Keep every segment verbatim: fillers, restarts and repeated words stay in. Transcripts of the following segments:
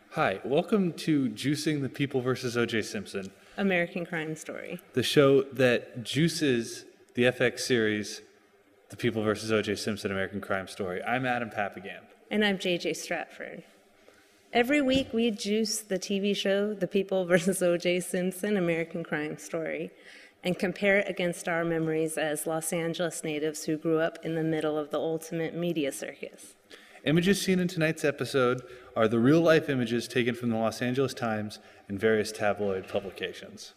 Hi, welcome to Juicing the People versus O J Simpson, American Crime Story. the show that juices the F X series The People versus O J Simpson American Crime Story. I'm Adam Papagan. And I'm J J Stratford. Every week we juice the T V show The People versus O J Simpson American Crime Story and compare it against our memories as Los Angeles natives who grew up in the middle of the ultimate media circus. Images seen in tonight's episode are the real-life images taken from the Los Angeles Times and various tabloid publications.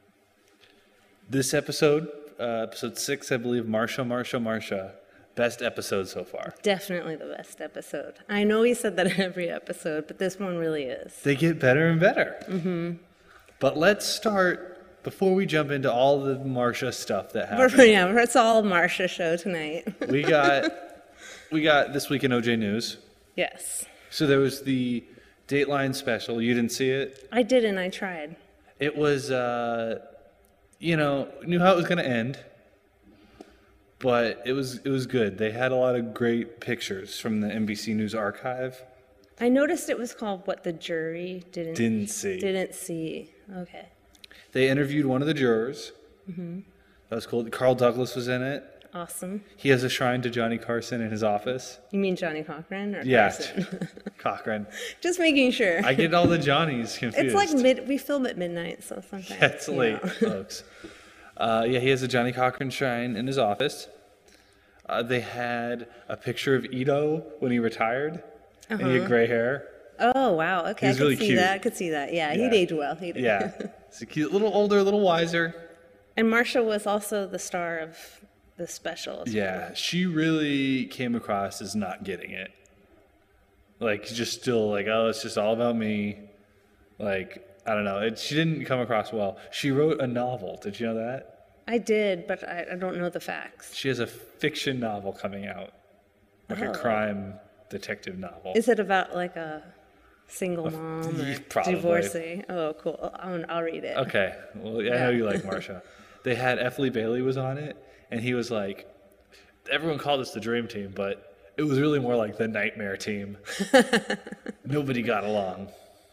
This episode, uh, episode six, I believe, Marsha, Marsha, Marsha, best episode so far. Definitely the best episode. I know we said that every episode, but this one really is. They get better and better. Mm-hmm. But let's start, before we jump into all the Marsha stuff that happened. We're, yeah, it's all Marsha show tonight. we got we got This Week in O J News. Yes. So there was the Dateline special. You didn't see it? I didn't. I tried. It was, uh, you know, knew how it was going to end, but it was it was good. They had a lot of great pictures from the N B C News archive. I noticed it was called What the Jury Didn't Didn't see. Didn't see. Okay. They interviewed one of the jurors. Mm-hmm. That was cool. Carl Douglas was in it. Awesome. He has a shrine to Johnny Carson in his office. You mean Johnny Cochran or Yeah, Carson? Cochran. Just making sure. I get all the Johnnies confused. It's like mid. We film at midnight, so sometimes. Yeah, it's late, know. folks. Uh, yeah, he has a Johnny Cochran shrine in his office. Uh, they had a picture of Ito when he retired, uh-huh. and he had gray hair. Oh wow! Okay, I He's could really see cute. that. I could see that. Yeah, Yeah. he'd age well. He'd Yeah, he's a cute, little older, a little wiser. And Marsha was also the star of the special. as Yeah, well. she really came across as not getting it. Like, just still like, oh, it's just all about me. Like, I don't know. It, she didn't come across well. She wrote a novel. Did you know that? I did, but I, I don't know the facts. She has a fiction novel coming out, like Oh. a crime detective novel. Is it about like a single mom or Probably. divorcee? Oh, cool. I'll, I'll read it. Okay. Well, yeah, I know you like Marsha. They had F. Lee Bailey was on it, and he was like, everyone called us the Dream Team, but it was really more like the Nightmare Team. Nobody got along.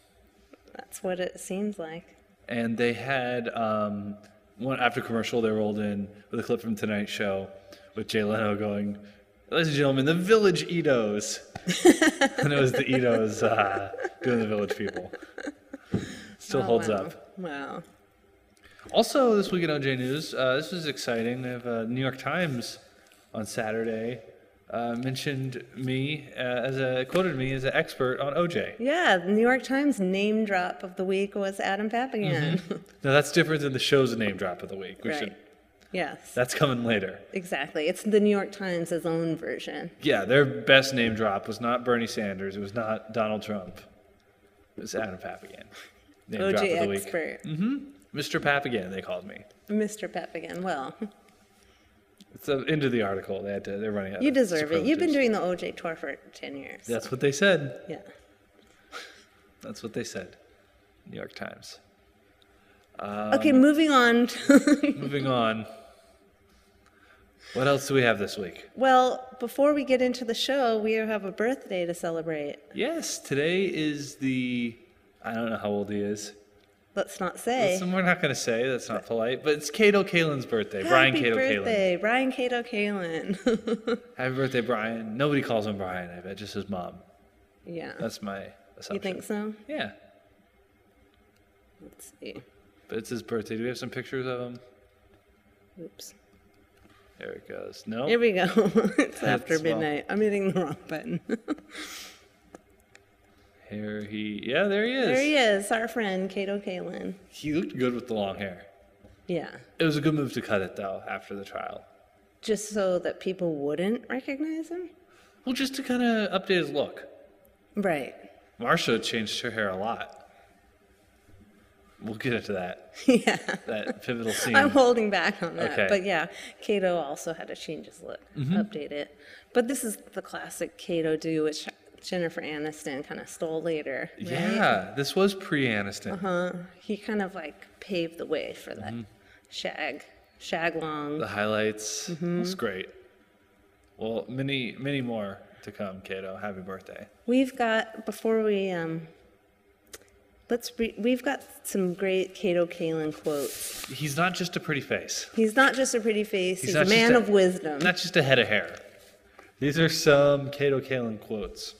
That's what it seems like. And they had, um, one after commercial, they rolled in with a clip from Tonight Show with Jay Leno going, ladies and gentlemen, the Village Itos. And it was the Itos uh, doing the Village People. Still Oh, holds wow. up. Wow. Also, this week in O J News, uh, this was exciting. They have uh, New York Times on Saturday uh, mentioned me uh, as a quoted me as an expert on O J. Yeah, the New York Times name drop of the week was Adam Papagan. Mm-hmm. Now that's different than the show's name drop of the week. We Right. should, Yes. that's coming later. Exactly. It's the New York Times' own version. Yeah, their best name drop was not Bernie Sanders. It was not Donald Trump. It was Adam Papagan. Name O drop J of the week. expert. Mister Papagan, they called me. Mister Papagan. Well, It's the end of the article. They had to. They're running out. you of deserve it. You've been superlatives. doing the O J tour for ten years. That's what they said. Yeah. That's what they said. New York Times. Okay, moving on. to- Moving on. What else do we have this week? Well, before we get into the show, we have a birthday to celebrate. Yes, today is the. I don't know how old he is. Let's not say. So we're not going to say. That's not polite. But it's Cato Kalin's birthday. Brian Happy Cato Kalin. birthday, Brian Cato Kalin. Happy birthday, Brian. Nobody calls him Brian. I bet just his mom. Yeah. That's my assumption. You think so? Yeah. Let's see. But it's his birthday. Do we have some pictures of him? Oops. There it goes. No. Here we go. It's after That's well- midnight. I'm hitting the wrong button. Here he. Yeah, there he is. There he is, our friend Cato Kalin. He looked good with the long hair. Yeah. It was a good move to cut it though after the trial. Just so that people wouldn't recognize him? Well, just to kind of update his look. Right. Marsha changed her hair a lot. We'll get into that. Yeah. That pivotal scene. I'm holding back on that. Okay. But yeah, Cato also had to change his look, Mm-hmm. update it. But this is the classic Cato do, which Jennifer Aniston kind of stole later. Right? Yeah, this was pre-Aniston. Uh-huh. He kind of like paved the way for that Mm-hmm. shag, shag long. The highlights Mm-hmm. was great. Well, many, many more to come, Cato. Happy birthday. We've got, before we um, Let's re- we've got some great Kato Kaelin quotes. He's not just a pretty face. He's not just a pretty face, he's, not a just man a- of wisdom. Not just a head of hair. These are some Kato Kaelin quotes.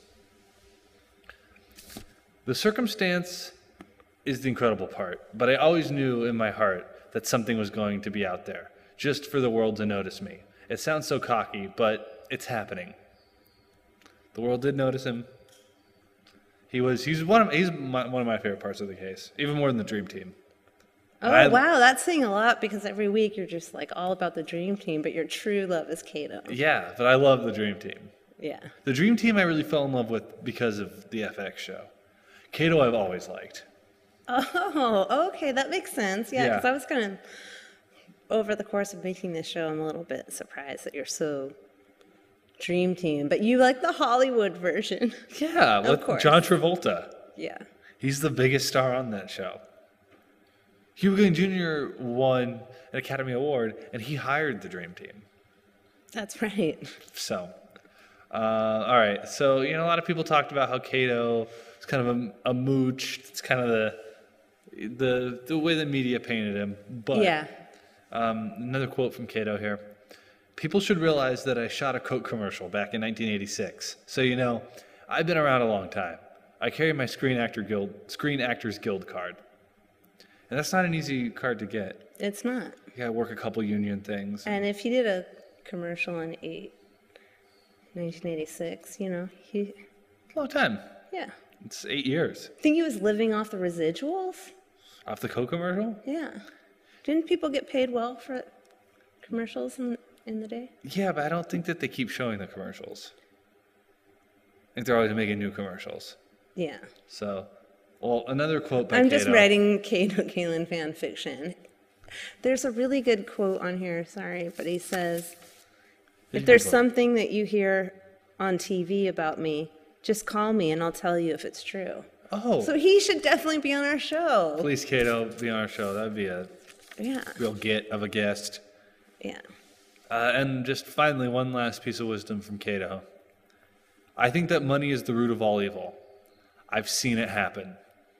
The circumstance is the incredible part, but I always knew in my heart that something was going to be out there, just for the world to notice me. It sounds so cocky, but it's happening. The world did notice him. He was he's one of he's my, one of my favorite parts of the case, even more than the Dream Team. Oh, I- wow, that's saying a lot because every week you're just like all about the Dream Team, but your true love is Kato. Yeah, but I love the Dream Team. Yeah. The Dream Team I really fell in love with because of the F X show. Kato I've always liked. Oh, okay, that makes sense. Yeah, Yeah. because I was kind of, over the course of making this show, I'm a little bit surprised that you're so Dream Team, but you like the Hollywood version. Yeah, with course. John Travolta. Yeah. He's the biggest star on that show. Cuba Gooding Junior won an Academy Award, and he hired the Dream Team. That's right. So, uh, all right. So, you know, a lot of people talked about how Kato is kind of a, a mooch. It's kind of the the the way the media painted him. But Yeah. um, another quote from Kato here. People should realize that I shot a Coke commercial back in nineteen eighty-six. So, you know, I've been around a long time. I carry my Screen Actor Guild, Screen Actors Guild card. And that's not an easy card to get. It's not. You gotta work a couple union things. And if he did a commercial in eight, nineteen eighty-six, you know, he, Long time. yeah. It's eight years. Think he was living off the residuals? Off the Coke commercial? Yeah. Didn't people get paid well for commercials in, in the day? Yeah, but I don't think that they keep showing the commercials. I think they're always making new commercials. Yeah. So, well, another quote by I'm Kato. just writing Kato Kaelin fan fiction. There's a really good quote on here, sorry, but he says, if there's something that you hear on T V about me, just call me and I'll tell you if it's true. Oh, So he should definitely be on our show. please, Kato, be on our show. That'd be a Yeah. real get of a guest. Yeah. Uh, and just finally, one last piece of wisdom from Kato. I think that money is the root of all evil. I've seen it happen.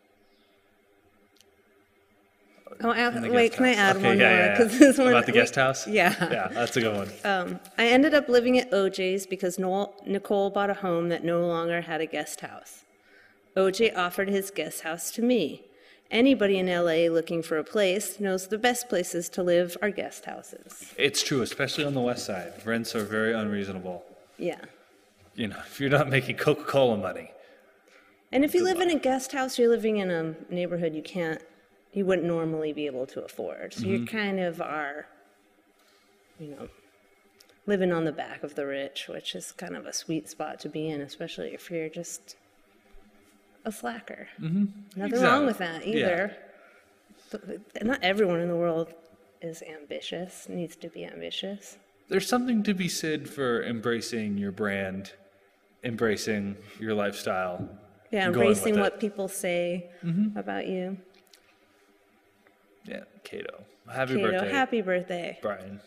Oh, I, In the wait, guest can I house. add Okay, one yeah, more? yeah, yeah. 'Cause this one, About the guest house? Yeah. Yeah, that's a good one. Um, I ended up living at O J's because Noel, Nicole bought a home that no longer had a guest house. O J offered his guest house to me. Anybody in L A looking for a place knows the best places to live are guest houses. It's true, especially on the west side. Rents are very unreasonable. Yeah. You know, if you're not making Coca-Cola money. And if you live in a guest house, you're living in a neighborhood you can't, you wouldn't normally be able to afford. So you kind of are, you know, living on the back of the rich, which is kind of a sweet spot to be in, especially if you're just a slacker. Mm-hmm. Nothing wrong with that Exactly. Yeah. either. But not everyone in the world is ambitious, needs to be ambitious. There's something to be said for embracing your brand, embracing your lifestyle. Yeah, and going with embracing it. what people say about you. Yeah, Kato. Happy Kato, birthday, happy birthday. Brian.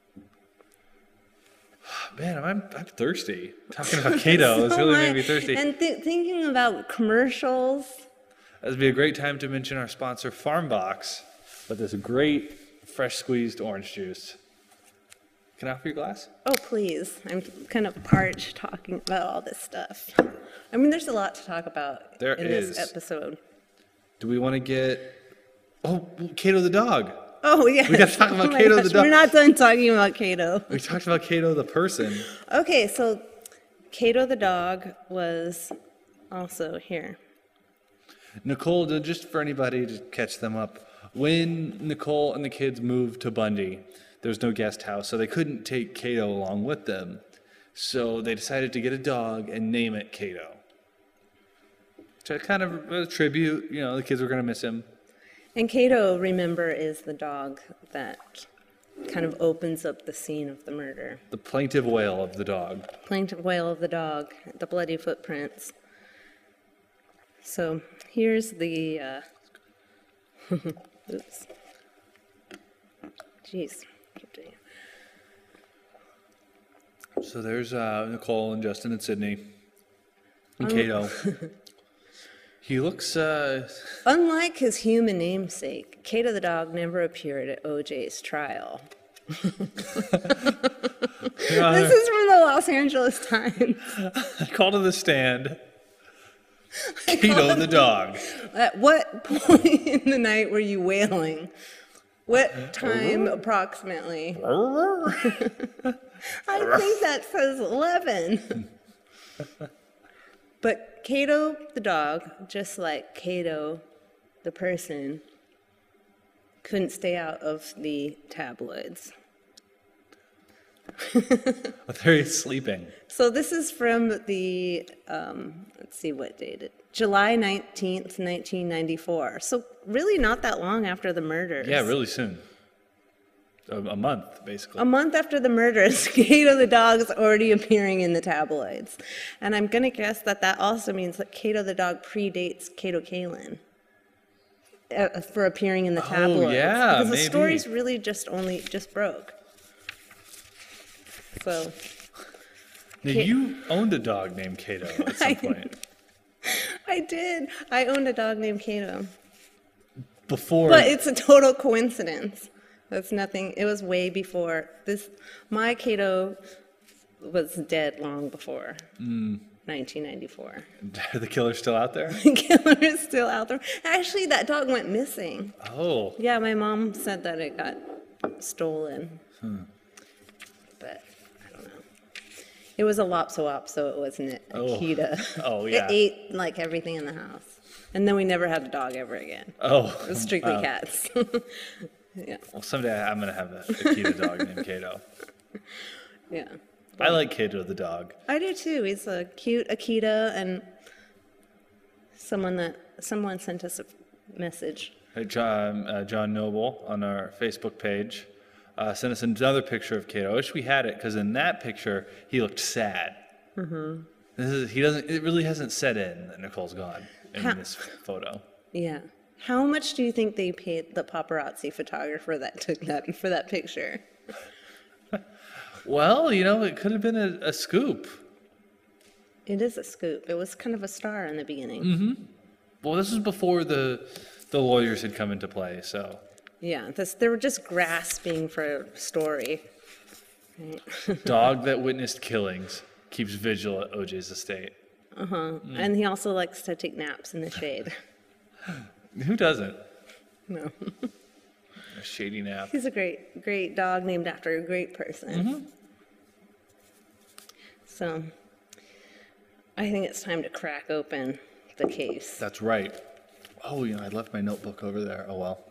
Man, I'm, I'm thirsty. Talking about Kato has So really am I. made me thirsty. And th- thinking about commercials. This would be a great time to mention our sponsor, Farmbox, with this great fresh squeezed orange juice. Can I offer you a glass? Oh, please. I'm kind of parched talking about all this stuff. I mean, there's a lot to talk about There in is. this episode. Do we want to get... Oh, Kato the dog. Oh, yes. We gotta talk about Oh my Kato the gosh, dog. We're not done talking about Kato. We talked about Kato the person. Okay, so Kato the dog was also here. Nicole, just for anybody to catch them up, when Nicole and the kids moved to Bundy, there was no guest house, so they couldn't take Kato along with them. So they decided to get a dog and name it Kato. To kind of a tribute, you know, the kids were going to miss him. And Kato, remember, is the dog that kind of opens up the scene of the murder. The plaintive wail of the dog. Plaintive wail of the dog, the bloody footprints. So here's the, uh, oops. Jeez. Keep doing it. So there's uh, Nicole and Justin and Sydney and Kato. He looks, uh, Unlike his human namesake, Cato the dog never appeared at O J's trial. Your This Honor, is from the Los Angeles Times. I call to the stand Cato the dog. At what point in the night were you wailing? What time approximately? I think that says eleven. But Cato the dog, just like Cato the person, couldn't stay out of the tabloids. There he's sleeping. So this is from the, um, let's see what date it, July nineteenth, nineteen ninety-four. So really not that long after the murders. Yeah, really soon. A, a month, basically. A month after the murders, Cato the dog is already appearing in the tabloids. And I'm going to guess that that also means that Cato the dog predates Cato Kalin uh, for appearing in the tabloids. Oh, yeah, because the maybe. story's really just only, just broke. So, Now, Ca- you owned a dog named Cato at some I- point. I did. I owned a dog named Cato. Before, But it's a total coincidence. That's nothing. It was way before this. My Cato was dead long before nineteen ninety-four. the killer's still out there? The killer is still out there. Actually, that dog went missing. Oh, Yeah, my mom said that it got stolen. But I don't know. It was a Lopso so it wasn't a Oh. Akita. Oh, yeah. It ate like everything in the house. And then we never had a dog ever again. oh. It was strictly wow. cats. Yeah, Well, someday I'm going to have a Akita dog named Cato. yeah. I like Cato the dog. I do too. He's a cute Akita, and someone that someone sent us a message. Hey, John, uh, John Noble on our Facebook page uh, sent us another picture of Cato. I wish we had it because in that picture he looked sad. Mm-hmm. This is, he doesn't. It really hasn't set in that Nicole's gone in Ha- this photo. Yeah. How much do you think they paid the paparazzi photographer that took that for that picture? Well, you know, it could have been a, a scoop. It is a scoop. It was kind of a star in the beginning. Mm-hmm. Well, this was before the the lawyers had come into play, so Yeah, this, they were just grasping for a story. Right. dog that witnessed killings keeps vigil at O J's estate. And he also likes to take naps in the shade. Who doesn't? No. A shady nap. He's a great, great dog named after a great person. So I think it's time to crack open the case. That's right. Oh, you know, I left my notebook over there. Oh, well.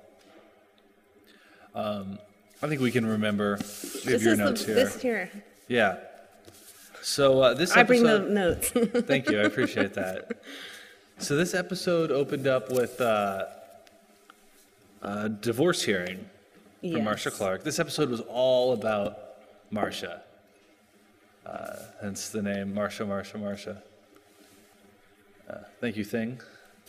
Um, I think we can remember. We have This your is notes the, here. This here. Yeah. So uh, this I bring the episode. notes. Thank you. I appreciate that. So this episode opened up with uh, a divorce hearing for Yes. Marcia Clark. This episode was all about Marcia. Uh, hence the name Marcia, Marcia, Marcia. Uh, thank you, Thing.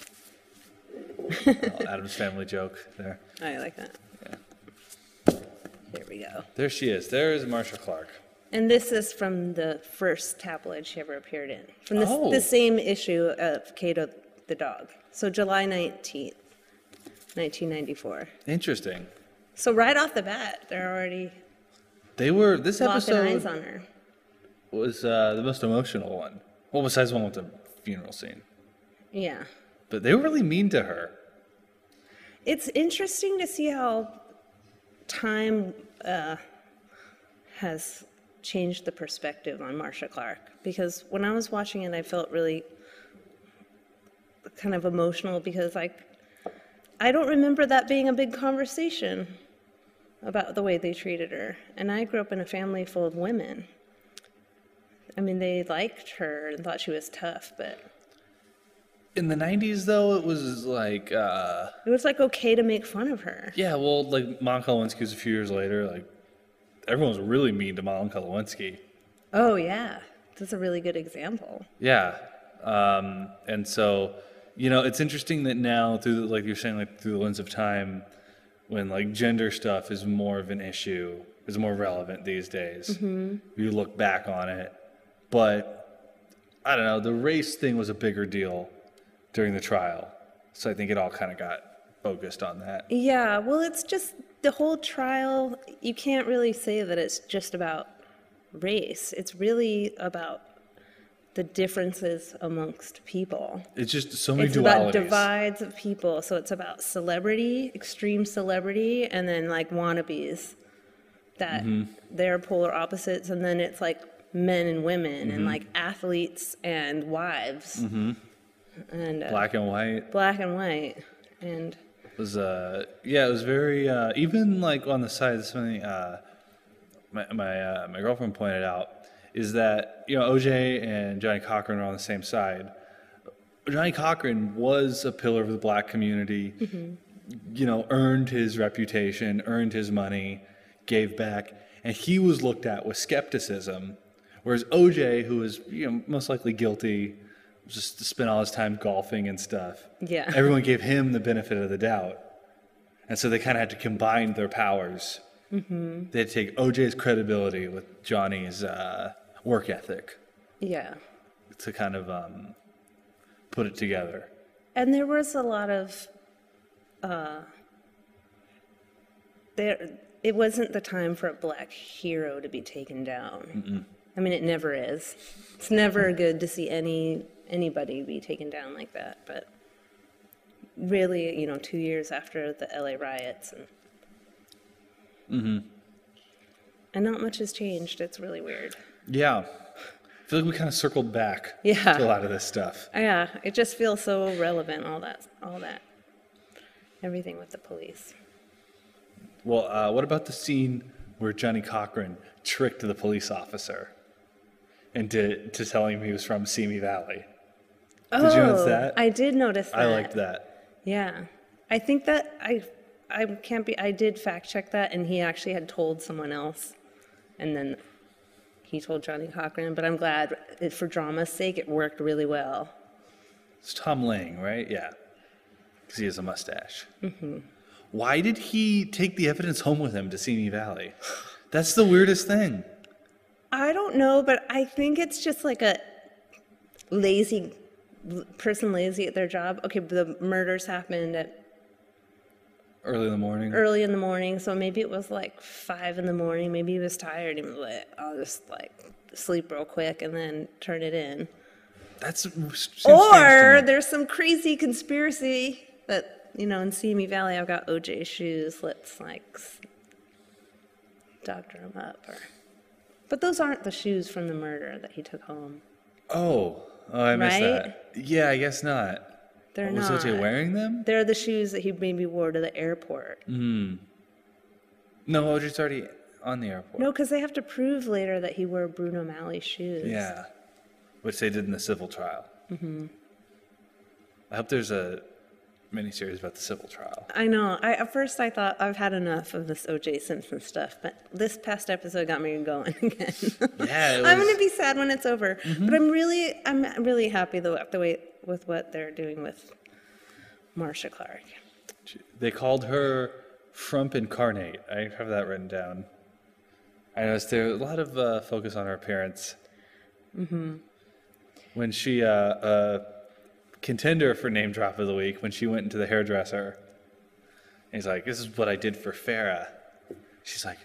Oh, Adam's family joke there. I like that. Yeah. Here we go. There she is. There is Marcia Clark. And this is from the first tabloid she ever appeared in, from the, Oh. the same issue of Cato the dog. So July nineteenth, nineteen ninety-four. Interesting. So right off the bat, they're already They were. This locking eyes episode on her. was uh, the most emotional one. Well, besides the one with the funeral scene. Yeah. But they were really mean to her. It's interesting to see how time uh, has changed the perspective on Marcia Clark. Because when I was watching it, I felt really kind of emotional because I, I don't remember that being a big conversation about the way they treated her. And I grew up in a family full of women. I mean, they liked her and thought she was tough, but In the nineties, though, it was like, uh, it was like okay to make fun of her. yeah, well, like Monica Lewinsky was a few years later. Like, everyone was really mean to Monica Lewinsky. Oh, yeah. That's a really good example. Yeah. Um, and so, you know, it's interesting that now, through the, like you're saying, like through the lens of time, when like gender stuff is more of an issue, is more relevant these days. Mm-hmm. You look back on it. But, I don't know, the race thing was a bigger deal during the trial. So I think it all kind of got focused on that. Yeah, well, it's just the whole trial, you can't really say that it's just about race. It's really about the differences amongst people. It's just so many It's dualities. about divides of people. So it's about celebrity, extreme celebrity, and then like wannabes that they're polar opposites. And then it's like men and women and like athletes and wives. And uh, Black and white. black and white. And It was uh yeah, it was very uh even like on the side something uh my my uh, my girlfriend pointed out is that, you know, O J and Johnny Cochran are on the same side. Johnny Cochran was a pillar of the black community, you know, earned his reputation, earned his money, gave back, and he was looked at with skepticism. Whereas O J, who was, you know, most likely guilty, just spent all his time golfing and stuff. yeah. Everyone gave him the benefit of the doubt. And so they kind of had to combine their powers. Mm-hmm. They had to take O J's credibility with Johnny's uh, work ethic Yeah. to kind of um, put it together. And there was a lot of, uh, there, it wasn't the time for a black hero to be taken down. Mm-mm. I mean, it never is. It's never good to see any anybody be taken down like that. But really, you know, two years after the L A riots, and Mm-hmm. and not much has changed. It's really weird. Yeah. I feel like we kind of circled back Yeah. to a lot of this stuff. Yeah, it just feels so relevant. All that, all that, everything with the police. Well, uh, what about the scene where Johnny Cochran tricked the police officer into to telling him he was from Simi Valley? Did you notice that? I did notice that. I liked that. Yeah, I think that I, I can't be. I did fact check that, and he actually had told someone else, and then he told Johnny Cochran. But I'm glad, it, for drama's sake, it worked really well. It's Tom Lang, right? Yeah. Because he has a mustache. Mm-hmm. Why did he take the evidence home with him to Simi Valley? That's the weirdest thing. I don't know, but I think it's just like a lazy person, lazy at their job. Okay, the murders happened at Early in the morning. early in the morning, so maybe it was like five in the morning. Maybe he was tired. He was like, "I'll just like sleep real quick and then turn it in." That's seems Or strange to me. there's some crazy conspiracy that, you know, in Simi Valley, I've got O J shoes. Let's like s- doctor him up. Or, but those aren't the shoes from the murder that he took home. Oh, oh, I missed Right? that. Yeah, I guess not. They're Was not. O J wearing them? They're the shoes that he maybe wore to the airport. No, O J's already on the airport. No, because they have to prove later that he wore Bruno Malley's shoes. Yeah, which they did in the civil trial. Mm-hmm. I hope there's a miniseries about the civil trial. I know. I, at first, I thought I've had enough of this O J Simpson stuff, but this past episode got me going again. Yeah, it I'm was- going to be sad when it's over, but I'm really, I'm really happy though the way with what they're doing with Marcia Clark. They called her Frump Incarnate. I have that written down. I noticed there was a lot of uh, focus on her appearance. Mm-hmm. When she, uh, uh, contender for name drop of the week, when she went into the hairdresser, and he's like, "This is what I did for Farrah." She's like,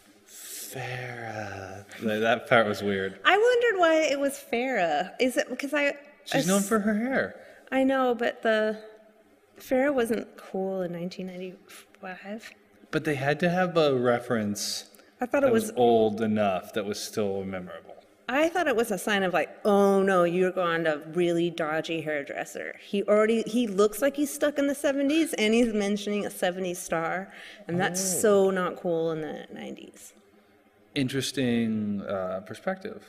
"Farrah." That- That part was weird. I wondered why it was Farrah. Is it because I? She's I known s- for her hair. I know, but the Farrah wasn't cool in nineteen ninety-five. But they had to have a reference I thought that it was was. old enough that was still memorable. I thought it was a sign of like, oh no, you're going to really dodgy hairdresser. He already he looks like he's stuck in the seventies, and he's mentioning a seventies star, and that's so not cool in the nineties. Interesting uh, perspective.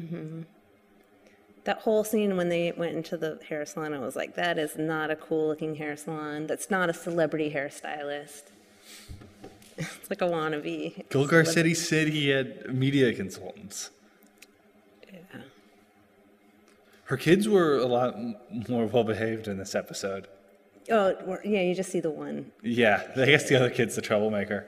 That whole scene when they went into the hair salon, I was like, that is not a cool looking hair salon. That's not a celebrity hairstylist. It's like a wannabe. Golgar City said he had media consultants. Yeah. Her kids were a lot m- more well behaved in this episode. Oh, we're- yeah, you just see the one. Yeah, I guess the other kid's the troublemaker.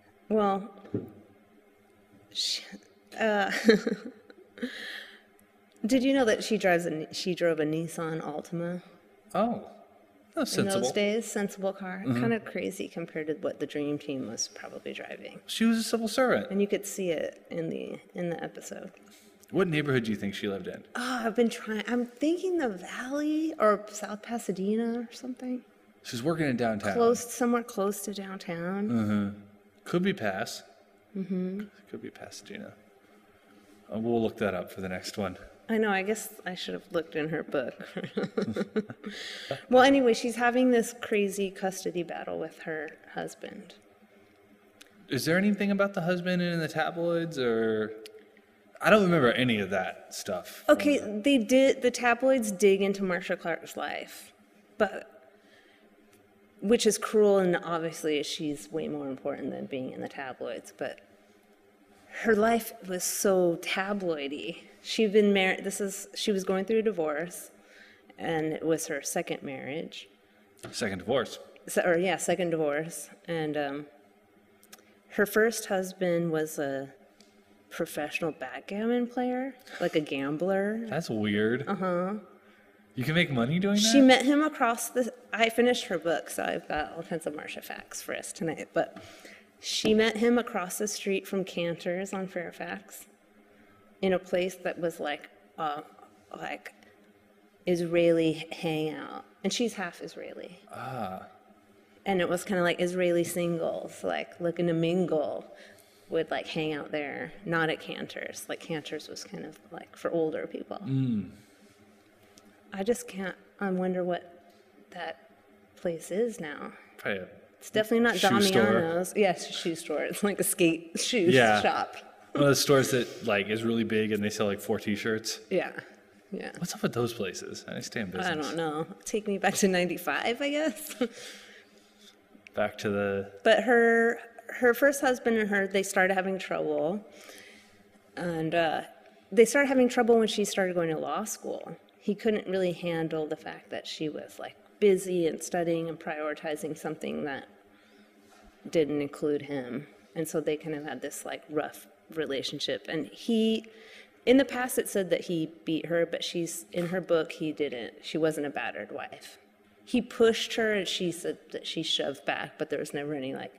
Well, sh- uh, Did you know that she drives a, she drove a Nissan Altima Oh, that's in sensible. those days? Sensible car. Kind of crazy compared to what the Dream Team was probably driving. She was a civil servant. And you could see it in the in the episode. What neighborhood do you think she lived in? Oh, I've been trying. I'm thinking the Valley or South Pasadena or something. She's working in downtown. Close, somewhere close to downtown. Could be Pass. Mm-hmm. Could be Pasadena. Uh, we'll look that up for the next one. I know, I guess I should have looked in her book. Well, anyway, she's having this crazy custody battle with her husband. Is there anything about the husband in the tabloids, or I don't remember any of that stuff. from Okay, the- they did, the tabloids dig into Marcia Clark's life, but, which is cruel, and obviously she's way more important than being in the tabloids, but her life was so tabloidy. She'd been married, this is, she was going through a divorce, and it was her second marriage. Second divorce. So, or yeah, second divorce. And um, her first husband was a professional backgammon player, like a gambler. That's weird. Uh huh. You can make money doing that? She met him across the. I finished her book, so I've got all kinds of Marcia facts for us tonight. But she met him across the street from Cantor's on Fairfax, in a place that was like, uh, like Israeli hangout, and she's half Israeli. Ah. And it was kind of like Israeli singles, like looking to mingle, would like hang out there, not at Cantor's. Like Cantor's was kind of like for older people. Mm. I just can't, I wonder what that place is now. Probably a It's definitely not Shoe store. Damiano's. Yes, a shoe store. It's like a skate shoe Yeah. shop. one of those stores that like is really big and they sell like four T-shirts. Yeah, yeah. What's up with those places? I stay in business. I don't know. Take me back to ninety-five, I guess. Back to the But her her first husband and her, they started having trouble. And uh, they started having trouble when she started going to law school. He couldn't really handle the fact that she was like busy and studying and prioritizing something that didn't include him. And so they kind of had this like rough relationship. And he, in the past it said that he beat her, but she's, in her book, he didn't. She wasn't a battered wife. He pushed her and she said that she shoved back, but there was never any like,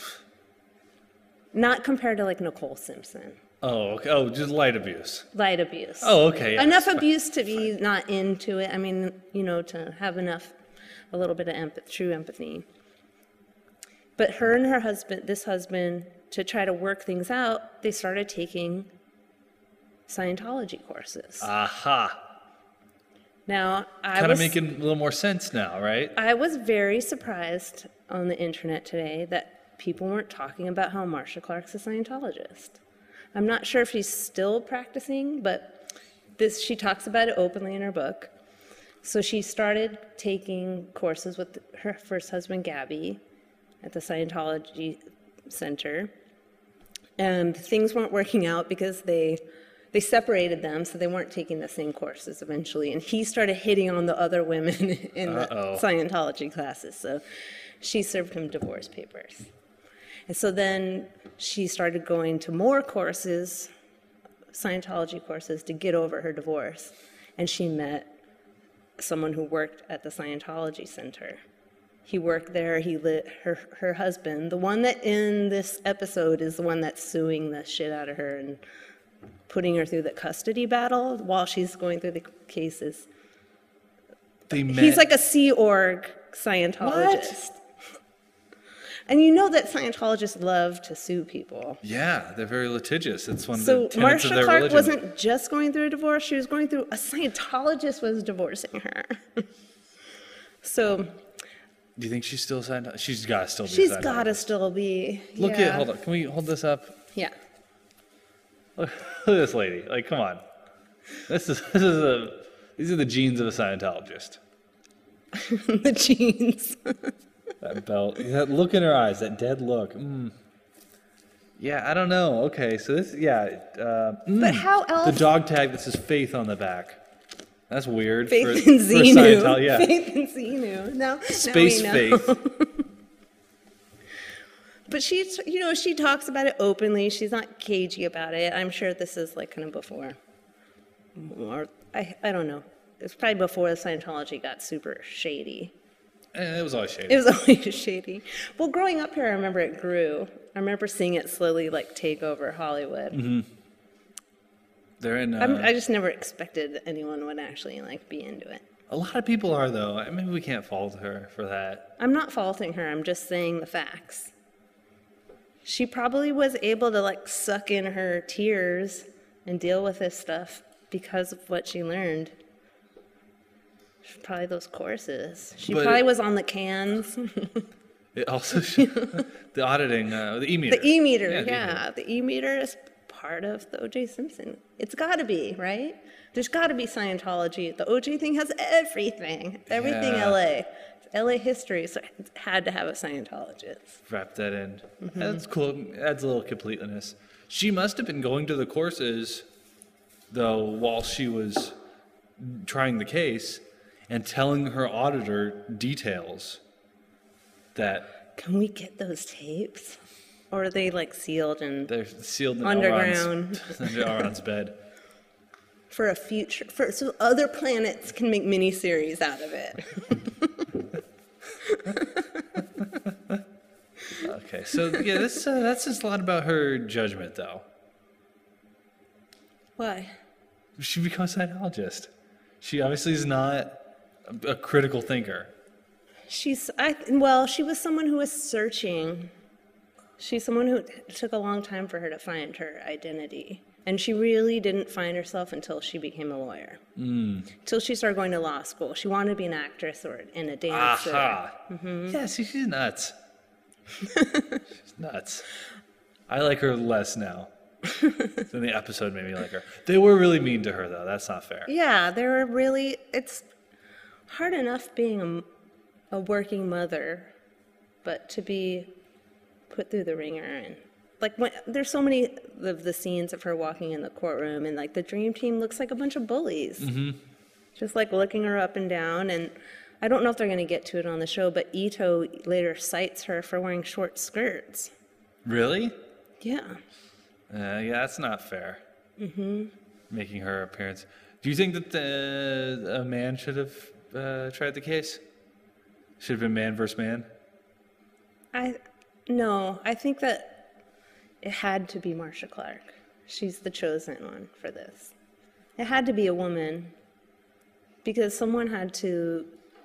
not compared to like Nicole Simpson. oh okay. oh just light abuse. Light abuse. Oh okay. Yeah, Enough that's fine. abuse to be not into it. I mean, you know, to have enough, a little bit of empathy, true empathy. But her and her husband, this husband, to try to work things out, they started taking Scientology courses. Aha. Now, I Kind of was, making a little more sense now, right? I was very surprised on the internet today that people weren't talking about how Marcia Clark's a Scientologist. I'm not sure if she's still practicing, but this, she talks about it openly in her book. So she started taking courses with her first husband, Gabby, at the Scientology Center. And things weren't working out because they they separated them, so they weren't taking the same courses eventually. And he started hitting on the other women in the Uh-oh. Scientology classes. So she served him divorce papers. And so then she started going to more courses, Scientology courses, to get over her divorce. And she met someone who worked at the Scientology Center. He worked there, he lit her, her husband, the one that in this episode is the one that's suing the shit out of her and putting her through the custody battle while she's going through the cases. They met. He's like a Sea Org Scientologist. And you know that Scientologists love to sue people. Yeah, they're very litigious. It's one of So the tenets of Marcia their Clark religion. wasn't just going through a divorce, she was going through, a Scientologist was divorcing her. So Do you think she's still signed? She's got to still be. she's signed got to up. still be. Look yeah. at. Hold on. Can we hold this up? Yeah. Look, look at this lady. Like, come on. This is this is a. These are the genes of a Scientologist. The jeans. That belt. That look in her eyes. That dead look. Mm. Yeah, I don't know. Okay, so this. Yeah. Uh, mm. But how The else? dog tag that says Faith on the back. That's weird. Faith for, and for Xenu. Scientol- yeah. Faith and Xenu. Now, Space now we know. Faith. But she, you know, she talks about it openly. She's not cagey about it. I'm sure this is like kind of before Mar- I, I don't know. It's probably before Scientology got super shady. Eh, it was always shady. It was always shady. Well, growing up here, I remember it grew. I remember seeing it slowly, like, take over Hollywood. Mm-hmm. They're in. Uh, I'm, I just never expected anyone would actually, like, be into it. a lot of people are, though. I mean, we can't fault her for that. I'm not faulting her. I'm just saying the facts. She probably was able to, like, suck in her tears and deal with this stuff because of what she learned. Probably those courses. She But probably it- was on the cans. It also the auditing, uh, the e-meter. The e-meter, Yeah, yeah. the The e-meter is part of the O J Simpson. It's got to be, right? There's got to be Scientology. The O J thing has everything. Everything Yeah. L A. It's L A history, so it had to have a Scientologist. Wrap that in. Mm-hmm. That's cool. Adds a little completeness. She must have been going to the courses, though, while she was trying the case and telling her auditor details that Can we get those tapes? Or are they like sealed and they're sealed in Underground. Elron's, under Elron's bed. for a future, for so other planets can make miniseries out of it? Okay, so yeah, that's uh, that's just a lot about her judgment, though. Why? She becomes a Scientologist. She obviously is not a, a critical thinker. She's, I, well, she was someone who was searching. She's someone who it took a long time for her to find her identity. And she really didn't find herself until she became a lawyer. Mm. Until she started going to law school. She wanted to be an actress or in a dancer. Aha! Mm-hmm. Yeah, see, she's nuts. She's nuts. I like her less now than the episode made me like her. They were really mean to her, though. That's not fair. Yeah, they were really, it's hard enough being a, a working mother, but to be put through the ringer and like when, there's so many of the scenes of her walking in the courtroom and like the dream team looks like a bunch of bullies. Mm-hmm. Just like looking her up and down. And I don't know if they're going to get to it on the show, but Ito later cites her for wearing short skirts. Really? Yeah. Uh, yeah, that's not fair. Mm-hmm. Making her appearance. Do you think that the, a man should have uh, tried the case? Should have been man versus man? I no, I think that it had to be Marcia Clark. She's the chosen one for this. It had to be a woman because someone had to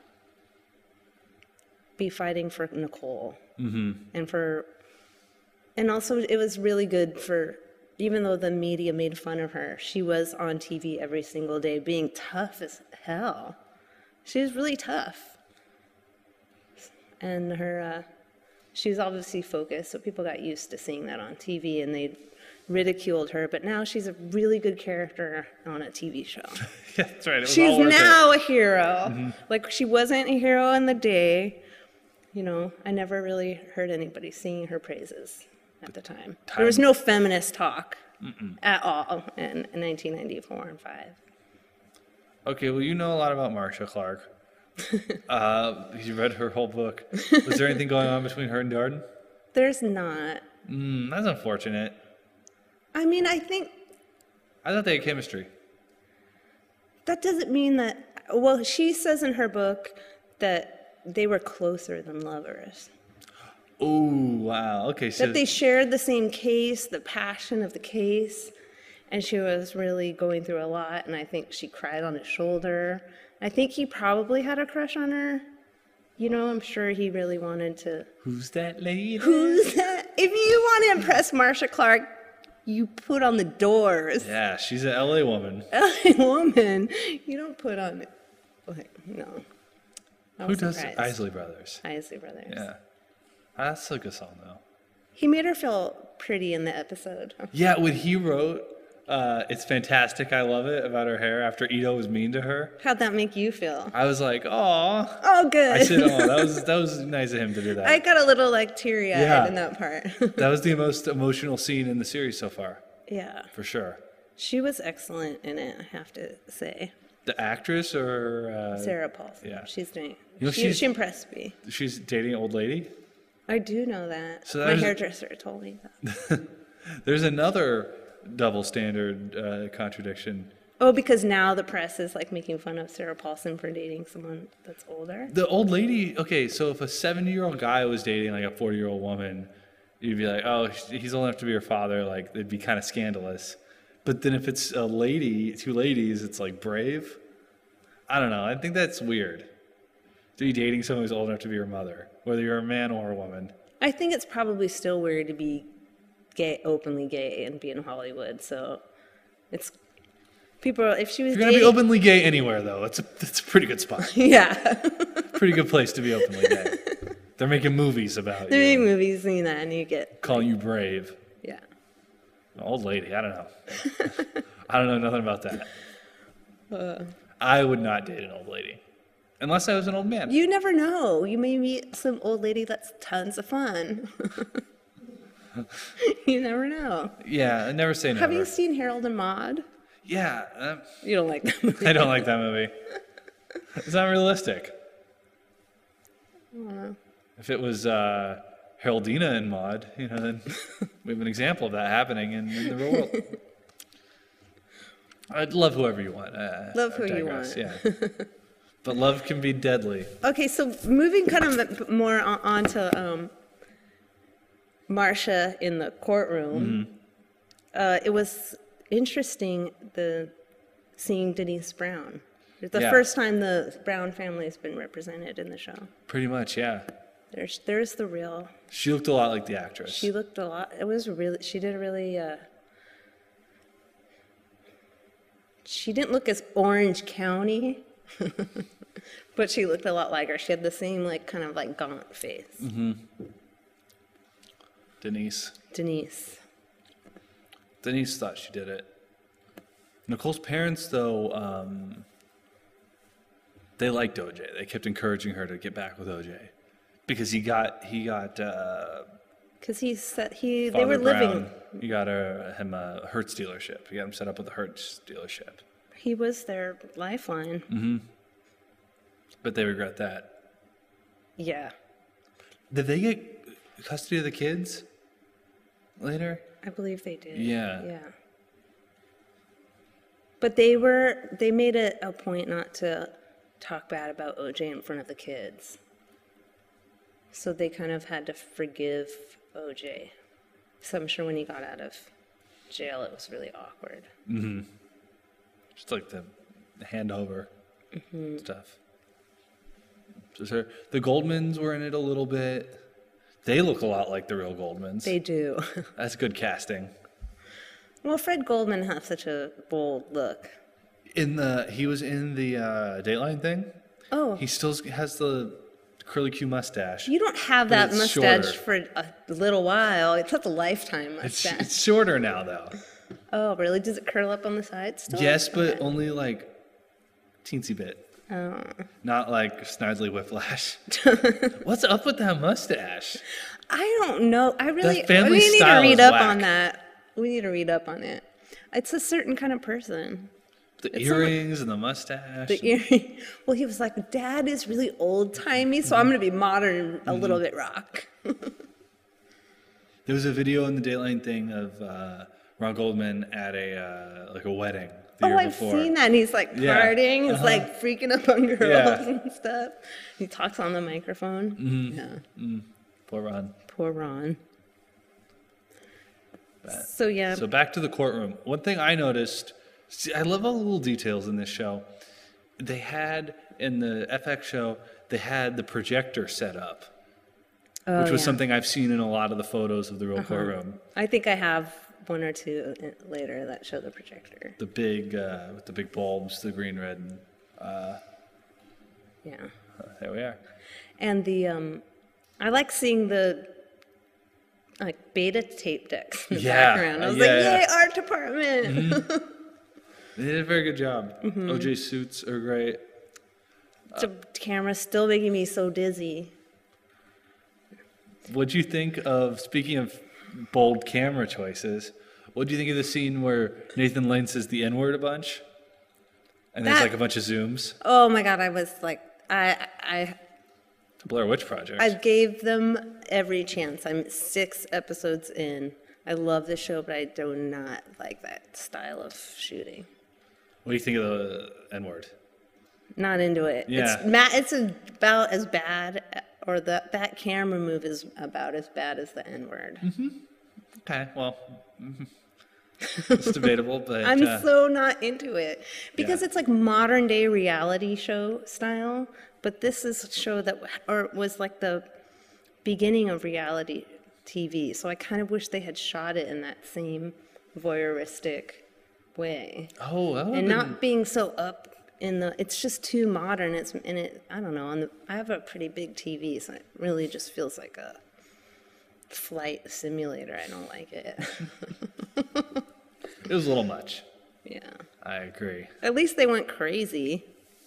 be fighting for Nicole. Mm-hmm. And for and also it was really good for, even though the media made fun of her, she was on T V every single day being tough as hell. She was really tough. And her uh she was obviously focused, so people got used to seeing that on T V and they ridiculed her, but now she's a really good character on a T V show. Yeah, that's right. It was She's all worth now it. a hero. Mm-hmm. Like she wasn't a hero in the day. You know, I never really heard anybody singing her praises at the time. There was Time- no feminist talk Mm-mm. at all in, in nineteen ninety-four and five. Okay, well, you know a lot about Marcia Clark. uh, you read her whole book. Was there anything going on between her and Darden? There's not. Mm, that's unfortunate. I mean, I think I thought they had chemistry. that doesn't mean that, well, she says in her book that they were closer than lovers. Oh, wow. Okay, so That they shared the same case, the passion of the case, and she was really going through a lot, and I think she cried on his shoulder. I think he probably had a crush on her. You know, I'm sure he really wanted to. who's that lady? Who's that? If you want to impress Marcia Clark, you put on the Doors. Yeah, she's an L A woman. L A woman. You don't put on. Okay, no. I Who was does surprised. Isley Brothers? Isley Brothers. Yeah. That's a good song, though. He made her feel pretty in the episode. Yeah, when he wrote, uh, it's fantastic, I love it, about her hair after Ito was mean to her, How'd that make you feel? I was like, aw. Oh, good. I said, oh, that was, that was nice of him to do that. I got a little like teary-eyed Yeah. in that part. That was the most emotional scene in the series so far, Yeah. for sure. She was excellent in it, I have to say. The actress or... Uh, Sarah Paulson. yeah. She's doing. You know, she, she's- she impressed me. She's dating an old lady? I do know that. So My there's- hairdresser told me that. There's another double standard uh, contradiction Oh, because now the press is like making fun of Sarah Paulson for dating someone that's older. The old lady, okay, so if a seventy-year-old guy was dating like a forty-year-old woman, you'd be like, oh, he's old enough to be her father. Like, it'd be kind of scandalous. But then if it's a lady, two ladies, it's like brave. I don't know. I think that's weird. To be dating someone who's old enough to be your mother, whether you're a man or a woman. I think it's probably still weird to be gay, openly gay, and be in Hollywood. So it's people. If she was If you're dating, gonna be openly gay anywhere, though, it's a it's a pretty good spot. yeah, Pretty good place to be openly gay. They're making movies about they're you, making movies, you know, and you get calling you brave. yeah. An old lady, I don't know. I don't know nothing about that. Uh, I would not date an old lady. Unless I was an old man. You never know. You may meet some old lady that's tons of fun. You never know. Yeah, I never say never. Have you seen Harold and Maude? Yeah, uh, You don't like that movie. I don't like that movie. It's not realistic. Uh, If it was uh, Haroldina and Maude, you know, then we have an example of that happening in, in the real world. I'd love whoever you want. Uh, Love I who you digress, want. Yeah. But love can be deadly. Okay, so moving kind of more on, on to um, Marcia in the courtroom, Mm-hmm. uh, it was interesting the seeing Denise Brown. It's the Yeah. first time the Brown family has been represented in the show. Pretty much, yeah. There's there's the real. She looked a lot like the actress. She looked a lot. It was really. She did a really. Uh, she didn't look as Orange County. But she looked a lot like her. She had the same, like, kind of like gaunt face. Mm-hmm. Denise. Denise. Denise thought she did it. Nicole's parents, though, um, they liked O J. They kept encouraging her to get back with O J because he got he got uh, Because he said he. They Father were living. Brown. He got a, him a Hertz dealership. He got him set up with a Hertz dealership. He was their lifeline. Mm-hmm. But they regret that. Yeah, Did they get custody of the kids later? I believe they did. Yeah. Yeah. But they were. They made it a point not to talk bad about O J in front of the kids. So they kind of had to forgive O J. So I'm sure when he got out of jail, it was really awkward. Mm-hmm. Just like the handover Mm-hmm. stuff. So sir, the Goldmans were in it a little bit. They look a lot like the real Goldmans. They do. That's good casting. Well, Fred Goldman has such a bold look. In the he was in the uh, Dateline thing. Oh, He still has the curly Q mustache. you don't have But that it's mustache shorter. for a little while. It's not a lifetime It's, mustache. it's shorter now, though. Oh, really? Does it curl up on the sides still? Yes, but Okay. only like teensy bit. Oh. Not like Snidely Whiplash. What's up with that mustache? I don't know. I really. That family we need to style read is up whack. on that. We need to read up on it. It's a certain kind of person. The It's someone- earrings and the mustache. The earring. Well, he was like, "Dad is really old timey, so I'm going to be modern, a little bit rock." There was a video in the Dateline thing of uh, Ron Goldman at a uh, like a wedding the Oh, year I've before. seen that. And he's like Yeah. partying. He's Uh-huh. like freaking up on girls Yeah. and stuff. He talks on the microphone. Mm-hmm. Yeah. Poor Ron. Poor Ron. But- So yeah, So back to the courtroom. One thing I noticed, see, I love all the little details in this show. They had in the F X show, they had the projector set up, Oh, which was yeah. something I've seen in a lot of the photos of the real courtroom. I think I have one or two i- later that show the projector. The big uh, with the big bulbs, the green, red, and Yeah. uh, there we are. And the um, I like seeing the like beta tape decks in the Yeah, background. I was yeah, like, yeah. yay, art department. They did a very good job. Mm-hmm. O J suits are great. The camera's still making me so dizzy. What'd you think of, speaking of bold camera choices, what'd you think of the scene where Nathan Lane says the N-word a bunch? And there's That- like a bunch of zooms? Oh my god, I was like, I I The Blair Witch Project. I gave them every chance. I'm six episodes in. I love the show, but I do not like that style of shooting. What do you think of the N word? Not into it. Yeah. It's ma- It's about as bad, or the that camera move is about as bad as the N word. Okay, well, it's debatable, but I'm uh, so not into it because yeah. it's like modern day reality show style. But this is a show that, or was like the beginning of reality T V. So I kind of wish they had shot it in that same voyeuristic way, oh, that would've and been- not being so up in the. It's just too modern. It's and it. I don't know. On the, I have a pretty big T V, so it really just feels like a flight simulator. I don't like it. it was a little much. Yeah. I agree. At least they went crazy.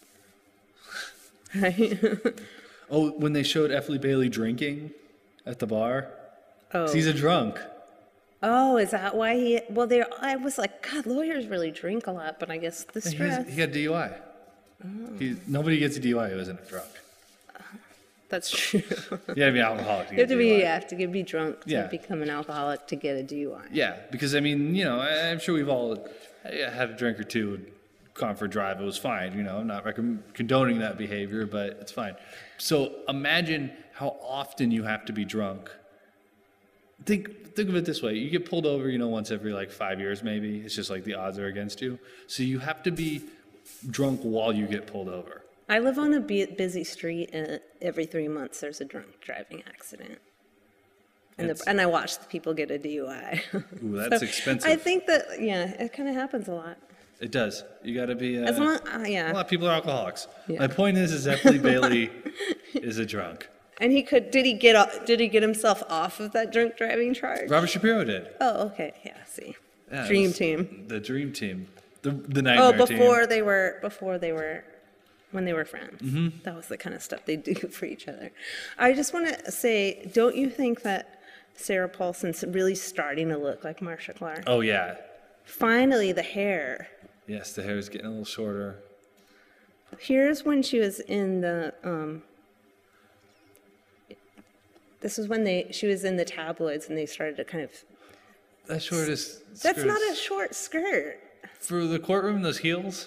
Right? Oh, when they showed Effley Bailey drinking at the bar, 'cause Oh. he's a drunk. Oh, is that why he? Well, there. I was like, God, lawyers really drink a lot, but I guess the He, stress. has, he got D U I. He, nobody gets a D U I who isn't drunk. That's true. You gotta be alcoholic to You have get to a D U I. be, you have to be drunk to Yeah. become an alcoholic to get a D U I. Yeah, because I mean, you know, I, I'm sure we've all uh, had a drink or two, gone for a drive. It was fine. You know, I'm not recomm condoning that behavior, but it's fine. So imagine how often you have to be drunk. Think think of it this way: you get pulled over, you know, once every like five years, maybe. It's just like the odds are against you. So you have to be drunk while you get pulled over. I live on a bu- busy street, and every three months there's a drunk driving accident. And, That's- the, and I watch the people get a D U I. Ooh, that's So expensive. I think that, yeah, it kind of happens a lot. It does. You got to be. Uh, As long, uh, a lot yeah. of people are alcoholics. Yeah. My point is, is Effley Bailey is a drunk. And he could, did he get, off- did he get himself off of that drunk driving charge? Robert Shapiro did. Oh, okay, yeah, see. Yeah, it Dream was team. The dream team. The the Oh, nightmare before team. they were, before they were, when they were friends. Mm-hmm. That was the kind of stuff they do for each other. I just want to say, don't you think that Sarah Paulson's really starting to look like Marcia Clark? Oh yeah. Finally, the hair. Yes, the hair is getting a little shorter. Here's when she was in the, um, this is when they, she was in the tabloids and they started to kind of, That shortest. that's skirt not is- a short skirt. For the courtroom, those heels.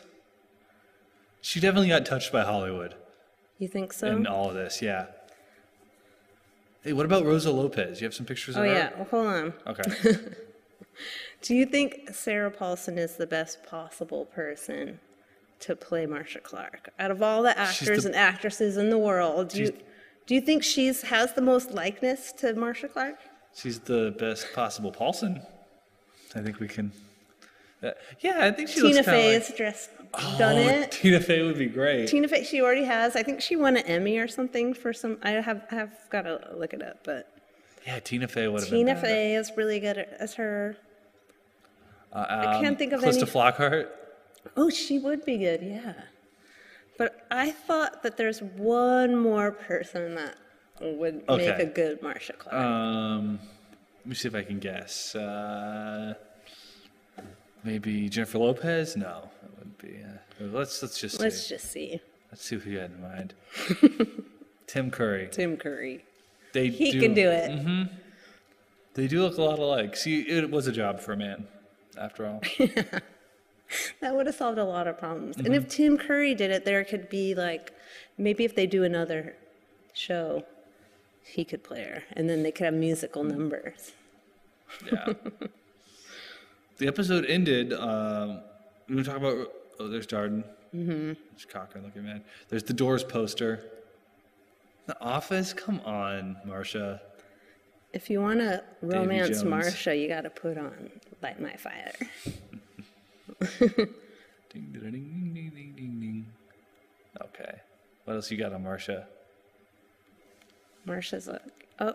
She definitely got touched by Hollywood You think so? in all of this. Yeah. Hey, what about Rosa Lopez? You have some pictures of Oh her? yeah, well, hold on. Okay. Do you think Sarah Paulson is the best possible person to play Marcia Clark? Out of all the She's actors the- and actresses in the world, do you, She's- do you think she's has the most likeness to Marcia Clark? She's the best possible Paulson. I think we can. Uh, yeah, I think she Tina looks kind Fey of like. has dressed, Oh, done it. Tina Fey would be great. Tina Fey, she already has. I think she won an Emmy or something for some. I have I have got to look it up, but Yeah, Tina Fey would have Tina been. Fey is really good at, as her. Uh, I can't um, think of Calista any- Flockhart. Oh, she would be good, yeah. But I thought that there's one more person that would make Okay. a good Marcia Clark. Um, let me see if I can guess. Uh, maybe Jennifer Lopez? No, that wouldn't be. Uh, let's let's just Let's see. just see. Let's see who you had in mind. Tim Curry. Tim Curry. They He do, can do it. They do look a lot alike. See, it was a job for a man, after all. That would have solved a lot of problems. And Mm-hmm. if Tim Curry did it, there could be like, maybe if they do another show, he could play her. And then they could have musical numbers. Yeah. The episode ended. Um, we were talking about. Oh, there's Darden. Mm-hmm. There's Cochran looking mad. There's the Doors poster. The Office. Come on, Marcia. If you want to romance Jones. Marcia, you got to put on Light My Fire. Ding, ding, ding, ding, ding, ding, ding, ding. Okay. What else you got on Marcia? Marcia's like, oh.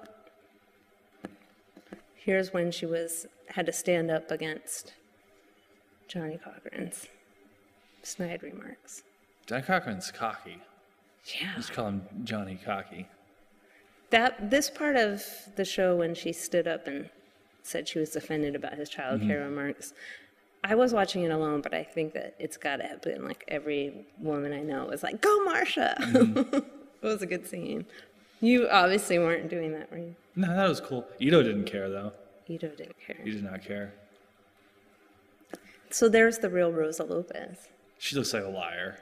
Here's when she was had to stand up against Johnny Cochran's snide remarks. John Cochran's cocky. Yeah. Just call him Johnny Cocky. That this part of the show when she stood up and said she was offended about his child Mm-hmm. care remarks. I was watching it alone, but I think that it's got to have been like every woman I know was like, "Go, Marcia!" Mm-hmm. It was a good scene. You obviously weren't doing that, were you? No, that was cool. Ito didn't care though. Ito didn't care. He did not care. So there's the real Rosa Lopez. She looks like a liar.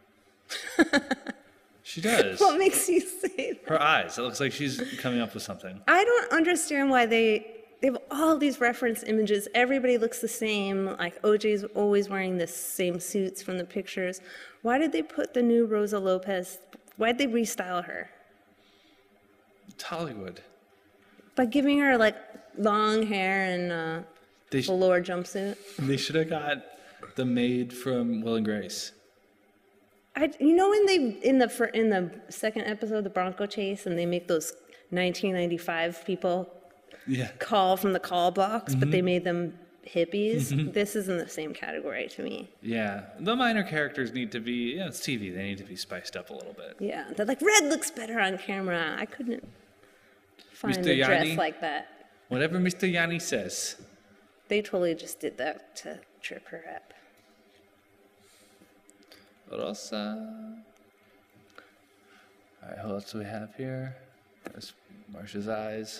She does. What makes you say that? Her eyes. It looks like she's coming up with something. I don't understand why they they have all these reference images. Everybody looks the same. Like O J's always wearing the same suits from the pictures. Why did they put the new Rosa Lopez? Why did they restyle her? It's Hollywood. By giving her like long hair and uh, They, sh- velour jumpsuit. they should have got the maid from Will and Grace. I, you know when they in the fir- in the second episode, the Bronco chase, and they make those nineteen ninety-five people Yeah. call from the call box, but Mm-hmm. they made them hippies. This is in the same category to me. Yeah. The minor characters need to be, you know, it's T V. They need to be spiced up a little bit. Yeah, they're like, red looks better on camera. I couldn't find Mister a dress Yanni? like that. Whatever Mister Yanni says. They totally just did that to trip her up. Rosa. All right, who else do we have here? There's Marsha's eyes.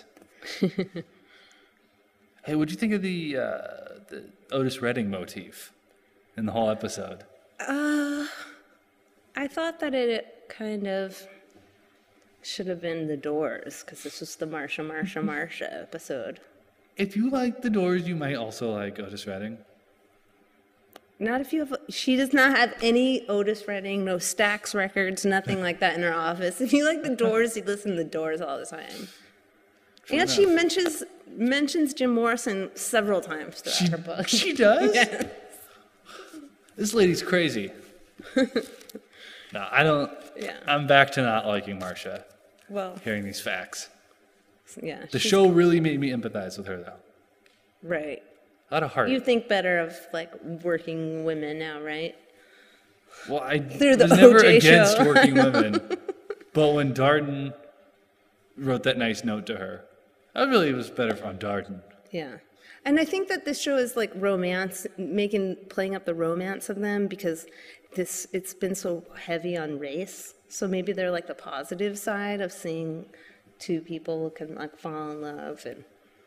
Hey, what'd you think of the uh, the Otis Redding motif in the whole episode? Uh, I thought that it kind of should have been The Doors, because this was the Marsha, Marsha, Marsha episode. If you like The Doors, you might also like Otis Redding. Not if you have, she does not have any Otis Redding, no Stax records, nothing like that in her office. If you like The Doors, you listen to The Doors all the time. Fair and she enough. mentions mentions Jim Morrison several times throughout She, her book. she does? Yeah. This lady's crazy. No, I don't. Yeah. I'm back to not liking Marsha, Well, hearing these facts. yeah. The she's- show really made me empathize with her, though. Right. A lot of heart. You think better of like working women now, right? Well, I Through the was never O J against show. working women, but when Darden wrote that nice note to her, I really was better on Darden. Yeah. And I think that this show is like romance, making, playing up the romance of them because this, it's been so heavy on race. So maybe they're like the positive side of seeing two people can like fall in love and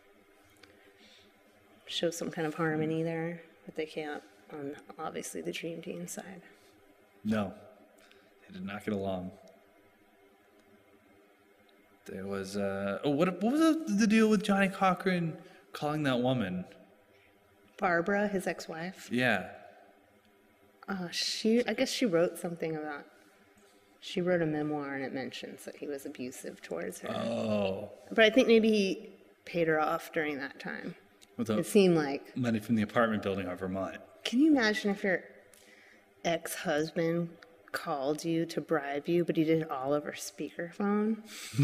show some kind of harmony there, but they can't on obviously the Dream Team side. No, they did not get along. There was, uh, oh, what, what was the, the deal with Johnny Cochran calling that woman? Barbara, his ex-wife, Yeah. uh, she, I guess she wrote something about, she wrote a memoir and it mentions that he was abusive towards her. Oh. But I think maybe he paid her off during that time. With the It seemed like, money from the apartment building on Vermont. can you imagine if your ex-husband called you to bribe you, but he did it all over speakerphone?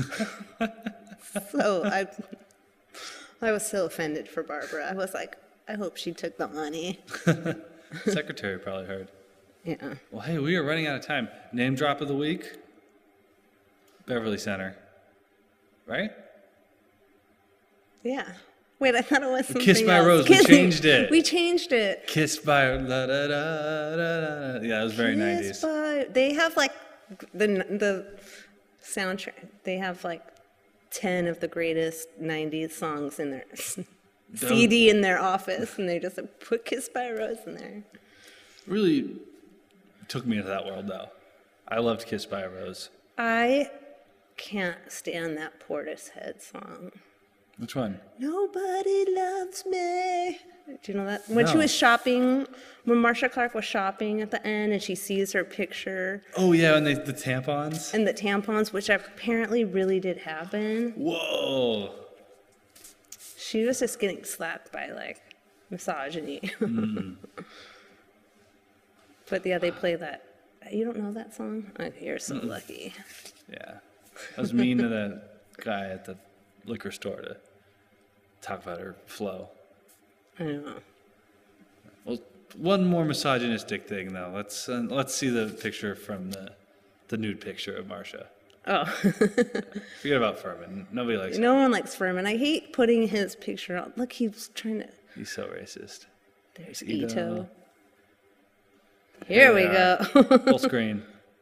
So I, I was so offended for Barbara. I was like, I hope she took the money. Secretary probably heard. Yeah. Well, hey, we are running out of time. Name drop of the week? Beverly Center. Right? Yeah. Wait, I thought it was something Kiss by else. Rose, we Kiss- changed it. We changed it. Kissed by la da da da da. Yeah, it was very Kiss nineties. by- They have like the the soundtrack. They have like ten of the greatest nineties songs in their C D in their office, and they just put "Kiss by a Rose" in there. Really took me into that world, though. I loved Kissed by a Rose. I can't stand that Portishead song. Which one? Nobody loves me. Do you know that? When she No. was shopping, when Marsha Clark was shopping at the end and she sees her picture Oh, yeah, and they, the tampons? and the tampons, which apparently really did happen, Whoa. she was just getting slapped by like misogyny. Mm. But yeah, they play that. You don't know that song? Okay, you're so lucky. Yeah. I was mean to the guy at the liquor store to talk about her flow. I don't know. Well, one more misogynistic thing, though. Let's uh, let's see the picture from the the nude picture of Marsha. Oh, Forget about Furman. Nobody likes him. no one likes Furman. I hate putting his picture on. Look, he's trying to. He's so racist. There's Ito. Ito. Here we we go. Full screen.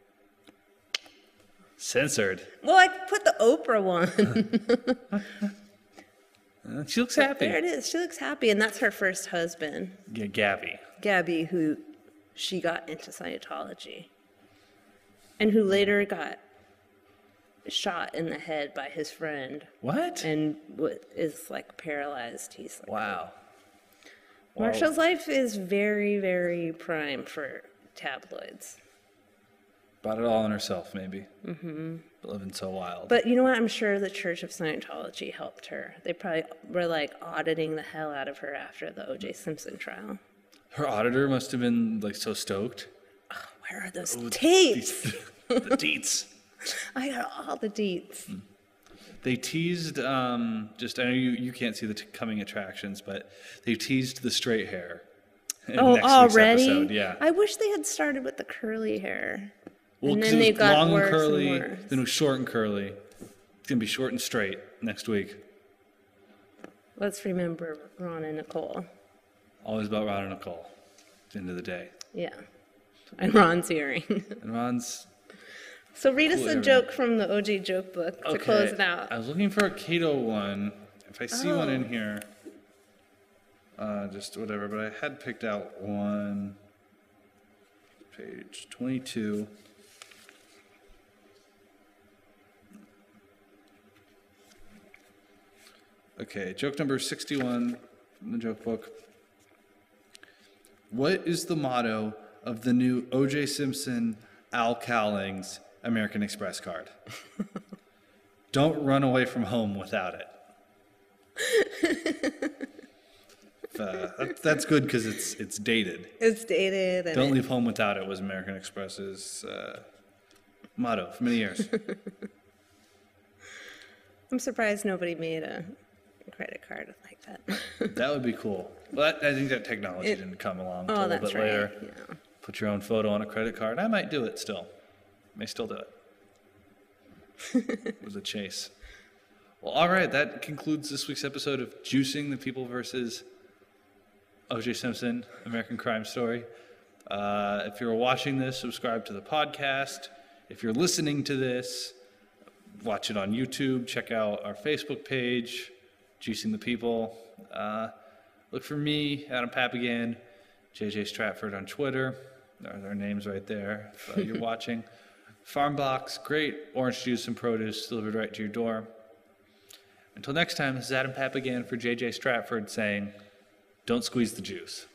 Censored. Well, I put the Oprah one. Uh, she looks happy. There it is. She looks happy, and that's her first husband, Yeah, Gabby. Gabby, who she got into Scientology, and who later got shot in the head by his friend What? and wa- is like paralyzed. He's like, Wow. Marshall's life is very, very prime for tabloids. Brought it all on herself, maybe. Mm-hmm. Living so wild. But you know what? I'm sure the Church of Scientology helped her. They probably were like auditing the hell out of her after the O J Simpson trial. Her auditor must have been like so stoked. Where are those Ooh, tapes? These- the deets. I got all the deets. They teased, um, just, I know you, you can't see the t- coming attractions, but they teased the straight hair. In Oh, next week's already? episode, yeah. I wish they had started with the curly hair. Well, and 'cause then it they was got long worse and curly, and worse. then it was short and curly. It's going to be short and straight next week. Let's remember Ron and Nicole. Always about Ron and Nicole at the end of the day. Yeah. And Ron's hearing. And Ron's... So read us Cool a earring. joke from the O J joke book to close it out. I was looking for a Cato one. If I see one Oh. in here, uh, just whatever. But I had picked out one. Page twenty-two. Okay, joke number sixty-one from the joke book. What is the motto of the new O J Simpson Al Cowlings American Express card? Don't run away from home without it. Uh, that, that's good because it's it's dated. It's dated. And Don't it- leave home without it was American Express's uh, motto for many years. I'm surprised nobody made a credit card like that. That would be cool. Well, that, I think that technology It- didn't come along Oh, until a little that's bit right. later. Yeah. Put your own photo on a credit card. I might do it still. May still do it. It was a chase. Well, all right. That concludes this week's episode of Juicing the People versus O J Simpson, American Crime Story. Uh, if you're watching this, subscribe to the podcast. If you're listening to this, watch it on YouTube. Check out our Facebook page, Juicing the People. Uh, look for me, Adam Papagan, J J Stratford on Twitter. There are their names right there if uh, you're watching. Farm Box, great orange juice and produce delivered right to your door. Until next time, this is Adam Papagan for J J Stratford saying, don't squeeze the juice.